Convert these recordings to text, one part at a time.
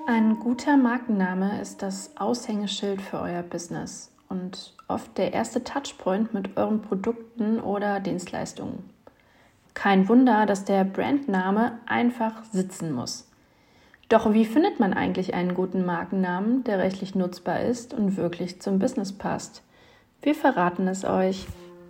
Ein guter Markenname ist das Aushängeschild für euer Business und oft der erste Touchpoint mit euren Produkten oder Dienstleistungen. Kein Wunder, dass der Brandname einfach sitzen muss. Doch wie findet man eigentlich einen guten Markennamen, der rechtlich nutzbar ist und wirklich zum Business passt? Wir verraten es euch.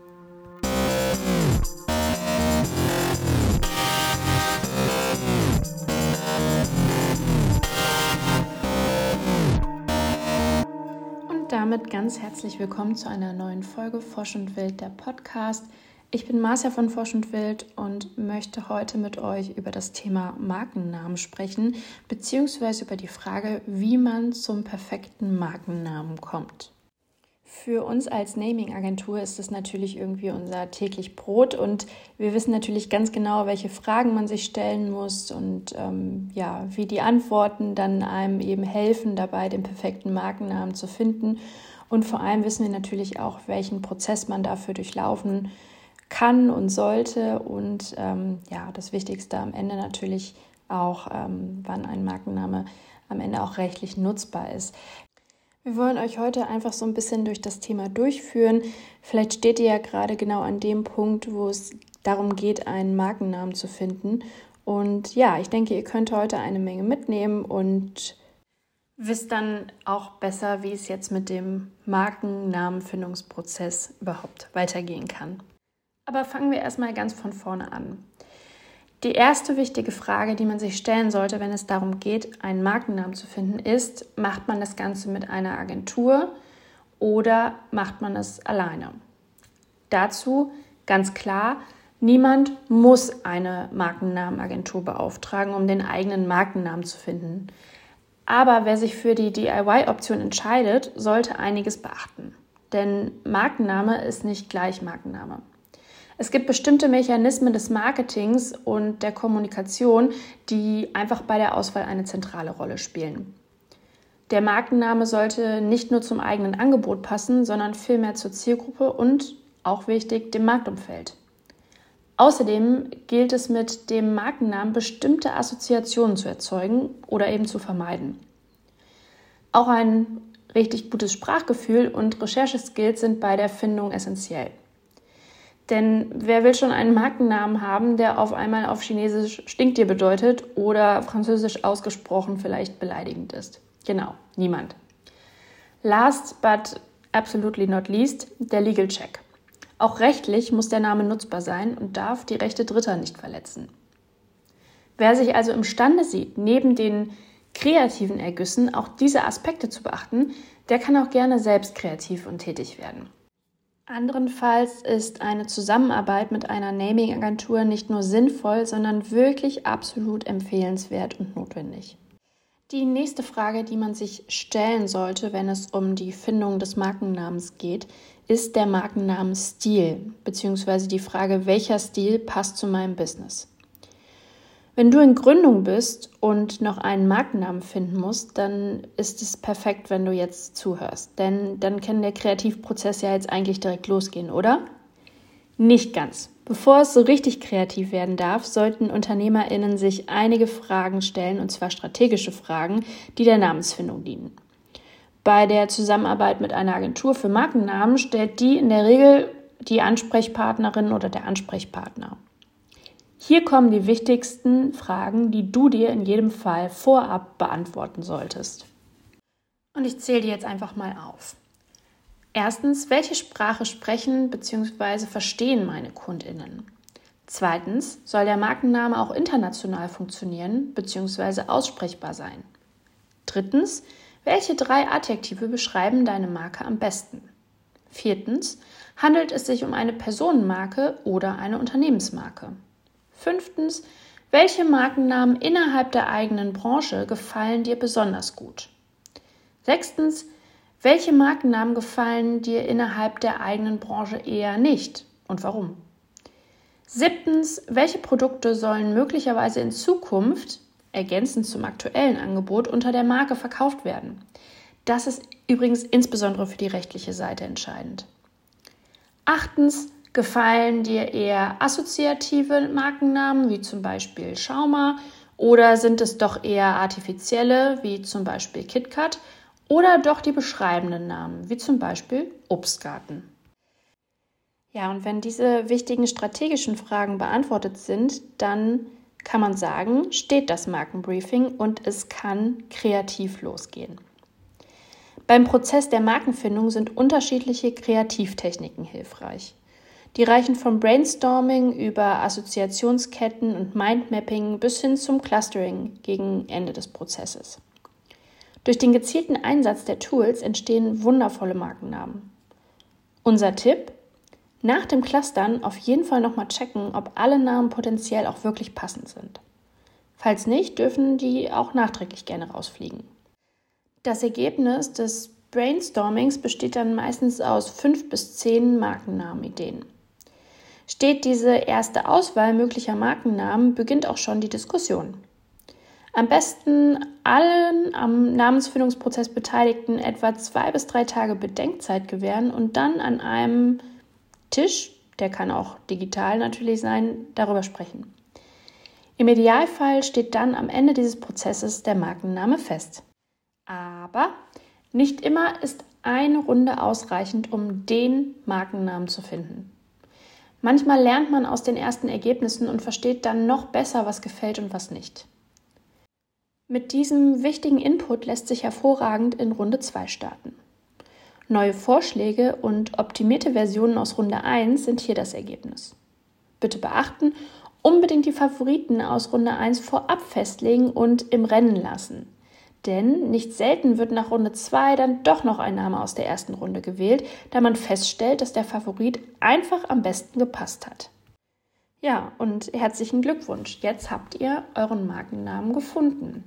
Damit ganz herzlich willkommen zu einer neuen Folge Frosch und Wild, der Podcast. Ich bin Marcia von Frosch und Wild und möchte heute mit euch über das Thema Markennamen sprechen, beziehungsweise über die Frage, wie man zum perfekten Markennamen kommt. Für uns als Naming-Agentur ist es natürlich irgendwie unser täglich Brot und wir wissen natürlich ganz genau, welche Fragen man sich stellen muss und wie die Antworten dann einem eben helfen, dabei den perfekten Markennamen zu finden. Und vor allem wissen wir natürlich auch, welchen Prozess man dafür durchlaufen kann und sollte und das Wichtigste am Ende natürlich auch, wann ein Markenname am Ende auch rechtlich nutzbar ist. Wir wollen euch heute einfach so ein bisschen durch das Thema durchführen. Vielleicht steht ihr ja gerade genau an dem Punkt, wo es darum geht, einen Markennamen zu finden. Und ja, ich denke, ihr könnt heute eine Menge mitnehmen und wisst dann auch besser, wie es jetzt mit dem Markennamenfindungsprozess überhaupt weitergehen kann. Aber fangen wir erstmal ganz von vorne an. Die erste wichtige Frage, die man sich stellen sollte, wenn es darum geht, einen Markennamen zu finden, ist, macht man das Ganze mit einer Agentur oder macht man es alleine? Dazu ganz klar, niemand muss eine Markennamenagentur beauftragen, um den eigenen Markennamen zu finden. Aber wer sich für die DIY-Option entscheidet, sollte einiges beachten. Denn Markenname ist nicht gleich Markenname. Es gibt bestimmte Mechanismen des Marketings und der Kommunikation, die einfach bei der Auswahl eine zentrale Rolle spielen. Der Markenname sollte nicht nur zum eigenen Angebot passen, sondern vielmehr zur Zielgruppe und, auch wichtig, dem Marktumfeld. Außerdem gilt es mit dem Markennamen bestimmte Assoziationen zu erzeugen oder eben zu vermeiden. Auch ein richtig gutes Sprachgefühl und Rechercheskills sind bei der Findung essentiell. Denn wer will schon einen Markennamen haben, der auf einmal auf Chinesisch Stinktier bedeutet oder französisch ausgesprochen vielleicht beleidigend ist? Genau, niemand. Last but absolutely not least, der Legal Check. Auch rechtlich muss der Name nutzbar sein und darf die Rechte Dritter nicht verletzen. Wer sich also imstande sieht, neben den kreativen Ergüssen auch diese Aspekte zu beachten, der kann auch gerne selbst kreativ und tätig werden. Anderenfalls ist eine Zusammenarbeit mit einer Naming-Agentur nicht nur sinnvoll, sondern wirklich absolut empfehlenswert und notwendig. Die nächste Frage, die man sich stellen sollte, wenn es um die Findung des Markennamens geht, ist der Markennamensstil, beziehungsweise die Frage, welcher Stil passt zu meinem Business. Wenn du in Gründung bist und noch einen Markennamen finden musst, dann ist es perfekt, wenn du jetzt zuhörst. Denn dann kann der Kreativprozess ja jetzt eigentlich direkt losgehen, oder? Nicht ganz. Bevor es so richtig kreativ werden darf, sollten UnternehmerInnen sich einige Fragen stellen, und zwar strategische Fragen, die der Namensfindung dienen. Bei der Zusammenarbeit mit einer Agentur für Markennamen stellt die in der Regel die Ansprechpartnerin oder der Ansprechpartner. Hier kommen die wichtigsten Fragen, die du dir in jedem Fall vorab beantworten solltest. Und ich zähle die jetzt einfach mal auf. Erstens, welche Sprache sprechen bzw. verstehen meine KundInnen? Zweitens, soll der Markenname auch international funktionieren bzw. aussprechbar sein? Drittens, welche 3 Adjektive beschreiben deine Marke am besten? Viertens, handelt es sich um eine Personenmarke oder eine Unternehmensmarke? Fünftens, welche Markennamen innerhalb der eigenen Branche gefallen dir besonders gut? Sechstens, welche Markennamen gefallen dir innerhalb der eigenen Branche eher nicht und warum? Siebtens, welche Produkte sollen möglicherweise in Zukunft, ergänzend zum aktuellen Angebot, unter der Marke verkauft werden? Das ist übrigens insbesondere für die rechtliche Seite entscheidend. Achtens, gefallen dir eher assoziative Markennamen, wie zum Beispiel Schauma, Oder sind es doch eher artifizielle, wie zum Beispiel KitKat, oder doch die beschreibenden Namen, wie zum Beispiel Obstgarten? Ja, und wenn diese wichtigen strategischen Fragen beantwortet sind, dann kann man sagen, steht das Markenbriefing und es kann kreativ losgehen. Beim Prozess der Markenfindung sind unterschiedliche Kreativtechniken hilfreich. Die reichen vom Brainstorming über Assoziationsketten und Mindmapping bis hin zum Clustering gegen Ende des Prozesses. Durch den gezielten Einsatz der Tools entstehen wundervolle Markennamen. Unser Tipp: Nach dem Clustern auf jeden Fall nochmal checken, ob alle Namen potenziell auch wirklich passend sind. Falls nicht, dürfen die auch nachträglich gerne rausfliegen. Das Ergebnis des Brainstormings besteht dann meistens aus 5 bis 10 Markennamenideen. Steht diese erste Auswahl möglicher Markennamen, beginnt auch schon die Diskussion. Am besten allen am Namensfindungsprozess Beteiligten etwa 2 bis 3 Tage Bedenkzeit gewähren und dann an einem Tisch, der kann auch digital natürlich sein, darüber sprechen. Im Idealfall steht dann am Ende dieses Prozesses der Markenname fest. Aber nicht immer ist eine Runde ausreichend, um den Markennamen zu finden. Manchmal lernt man aus den ersten Ergebnissen und versteht dann noch besser, was gefällt und was nicht. Mit diesem wichtigen Input lässt sich hervorragend in Runde 2 starten. Neue Vorschläge und optimierte Versionen aus Runde 1 sind hier das Ergebnis. Bitte beachten, unbedingt die Favoriten aus Runde 1 vorab festlegen und im Rennen lassen. Denn nicht selten wird nach Runde 2 dann doch noch ein Name aus der ersten Runde gewählt, da man feststellt, dass der Favorit einfach am besten gepasst hat. Ja, und herzlichen Glückwunsch, jetzt habt ihr euren Markennamen gefunden.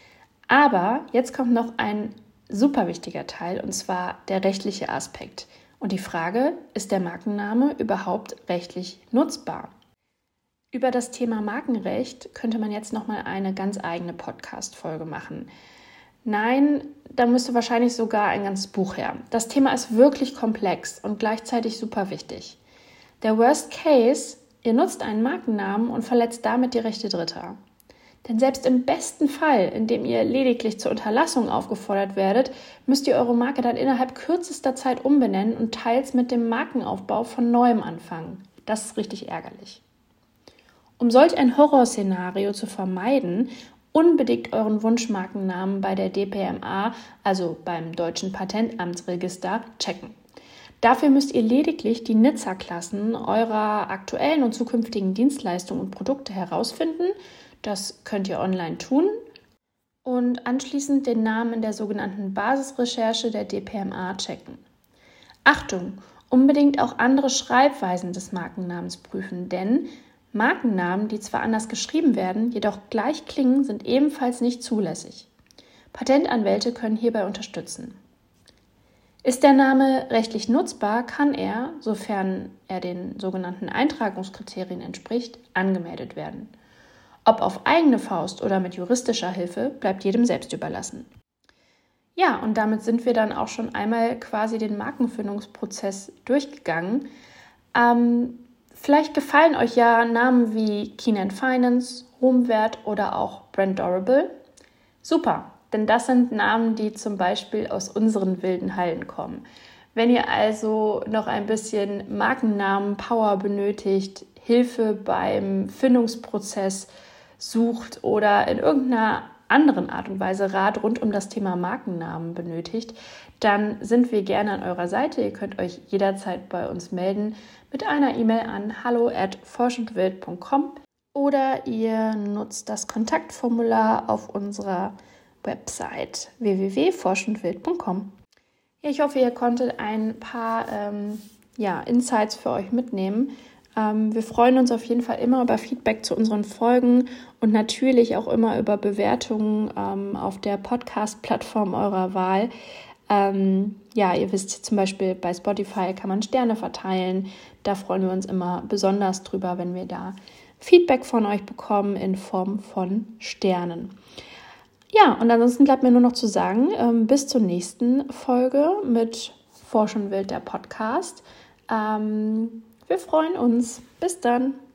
Aber jetzt kommt noch ein super wichtiger Teil, und zwar der rechtliche Aspekt. Und die Frage, ist der Markenname überhaupt rechtlich nutzbar? Über das Thema Markenrecht könnte man jetzt nochmal eine ganz eigene Podcast-Folge machen. Nein, da müsste wahrscheinlich sogar ein ganzes Buch her. Das Thema ist wirklich komplex und gleichzeitig super wichtig. Der Worst Case: Ihr nutzt einen Markennamen und verletzt damit die Rechte Dritter. Denn selbst im besten Fall, in dem ihr lediglich zur Unterlassung aufgefordert werdet, müsst ihr eure Marke dann innerhalb kürzester Zeit umbenennen und teils mit dem Markenaufbau von neuem anfangen. Das ist richtig ärgerlich. Um solch ein Horrorszenario zu vermeiden, unbedingt euren Wunschmarkennamen bei der DPMA, also beim Deutschen Patentamtsregister, checken. Dafür müsst ihr lediglich die Nizza-Klassen eurer aktuellen und zukünftigen Dienstleistungen und Produkte herausfinden. Das könnt ihr online tun. Und anschließend den Namen in der sogenannten Basisrecherche der DPMA checken. Achtung! Unbedingt auch andere Schreibweisen des Markennamens prüfen, denn Markennamen, die zwar anders geschrieben werden, jedoch gleich klingen, sind ebenfalls nicht zulässig. Patentanwälte können hierbei unterstützen. Ist der Name rechtlich nutzbar, kann er, sofern er den sogenannten Eintragungskriterien entspricht, angemeldet werden. Ob auf eigene Faust oder mit juristischer Hilfe, bleibt jedem selbst überlassen. Ja, und damit sind wir dann auch schon einmal quasi den Markenfindungsprozess durchgegangen. Vielleicht gefallen euch ja Namen wie Keen & Finance, Ruhmwert oder auch Brandorable. Super, denn das sind Namen, die zum Beispiel aus unseren wilden Hallen kommen. Wenn ihr also noch ein bisschen Markennamen-Power benötigt, Hilfe beim Findungsprozess sucht oder in irgendeiner anderen Art und Weise Rat rund um das Thema Markennamen benötigt, dann sind wir gerne an eurer Seite. Ihr könnt euch jederzeit bei uns melden mit einer E-Mail an hallo@forschundwild.com oder ihr nutzt das Kontaktformular auf unserer Website www.forschundwild.com. Ja, ich hoffe, ihr konntet ein paar Insights für euch mitnehmen. Wir freuen uns auf jeden Fall immer über Feedback zu unseren Folgen und natürlich auch immer über Bewertungen auf der Podcast-Plattform eurer Wahl. Ihr wisst, zum Beispiel bei Spotify kann man Sterne verteilen. Da freuen wir uns immer besonders drüber, wenn wir da Feedback von euch bekommen in Form von Sternen. Ja, und ansonsten bleibt mir nur noch zu sagen, bis zur nächsten Folge mit Forsch und Wild, der Podcast. Wir freuen uns. Bis dann.